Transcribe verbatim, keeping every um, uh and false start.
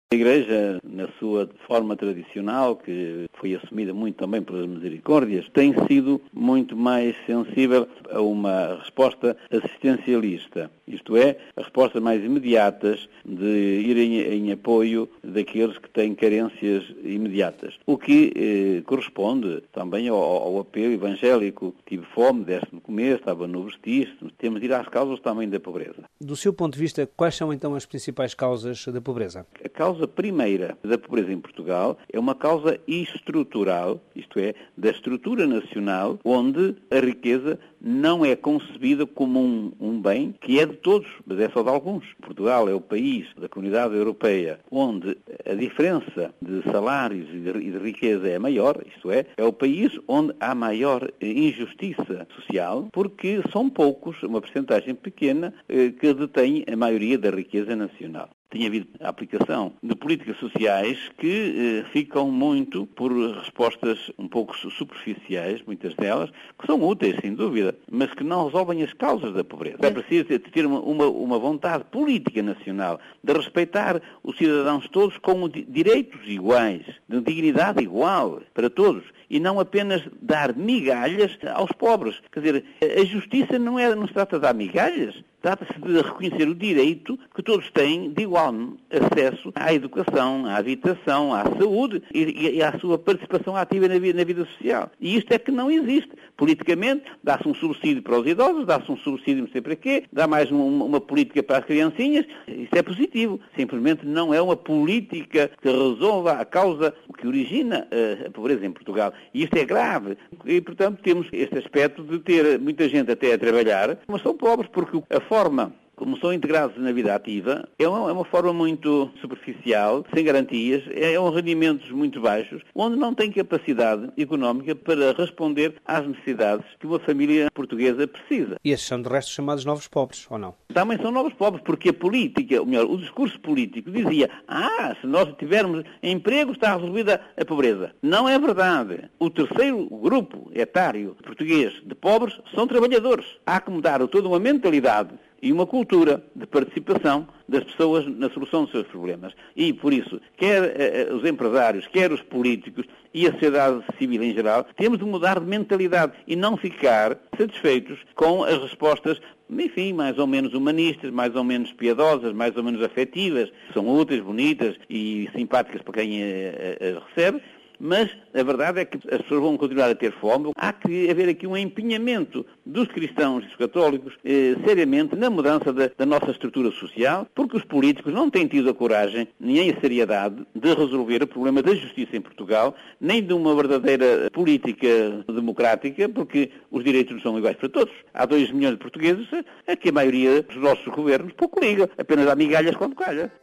A Igreja, na sua forma tradicional, que foi assumida muito também pelas misericórdias, tem sido muito mais sensível a uma resposta assistencialista, isto é, a respostas mais imediatas de ir em, em apoio daqueles que têm carências imediatas. O que eh, corresponde também ao, ao apelo evangélico. Tive fome, deste-me comer, estava no vestir, temos de ir às causas também da pobreza. Do seu ponto de vista, quais são então as principais causas da pobreza? A causa primeira da pobreza em Portugal é uma causa estrutural, isto é, da estrutura nacional, onde a riqueza não é concebida como um, um bem que é de todos, mas é só de alguns. Portugal é o país da Comunidade Europeia onde a diferença de salários e de, e de riqueza é maior, isto é, é o país onde há maior injustiça social, porque são poucos, uma percentagem pequena, que detém a maioria da riqueza nacional. Tem havido a aplicação de políticas sociais que eh, ficam muito por respostas um pouco superficiais, muitas delas, que são úteis, sem dúvida, mas que não resolvem as causas da pobreza. É preciso ter uma, uma, uma vontade política nacional de respeitar os cidadãos todos com direitos iguais, de dignidade igual para todos, e não apenas dar migalhas aos pobres. Quer dizer, a justiça não, é, não se trata de dar migalhas, trata-se de reconhecer o direito que todos têm de igual acesso à educação, à habitação, à saúde e, e à sua participação ativa na vida, na vida social. E isto é que não existe. Politicamente, dá-se um subsídio para os idosos, dá-se um subsídio não sei para quê, dá mais um, uma política para as criancinhas. Isso é positivo. Simplesmente não é uma política que resolva a causa que origina a, a pobreza em Portugal. E isto é grave. E, portanto, temos este aspecto de ter muita gente até a trabalhar, mas são pobres, porque a forma como são integrados na vida ativa, é uma, é uma forma muito superficial, sem garantias, é, é um rendimentos muito baixos, onde não tem capacidade económica para responder às necessidades que uma família portuguesa precisa. E esses são, de resto, chamados novos pobres, ou não? Também são novos pobres, porque a política, ou melhor, o discurso político dizia, ah, se nós tivermos emprego está resolvida a pobreza. Não é verdade. O terceiro grupo etário português de pobres são trabalhadores. Há que mudar toda uma mentalidade e uma cultura de participação das pessoas na solução dos seus problemas. E, por isso, quer eh, os empresários, quer os políticos e a sociedade civil em geral, temos de mudar de mentalidade e não ficar satisfeitos com as respostas, enfim, mais ou menos humanistas, mais ou menos piedosas, mais ou menos afetivas, são úteis, bonitas e simpáticas para quem as recebe. Mas a verdade é que as pessoas vão continuar a ter fome. Há que haver aqui um empenhamento dos cristãos e dos católicos eh, seriamente na mudança da, da nossa estrutura social, porque os políticos não têm tido a coragem nem a seriedade de resolver o problema da justiça em Portugal, nem de uma verdadeira política democrática, porque os direitos não são iguais para todos. Há dois milhões de portugueses a que a maioria dos nossos governos pouco liga, apenas dá migalhas quando calha.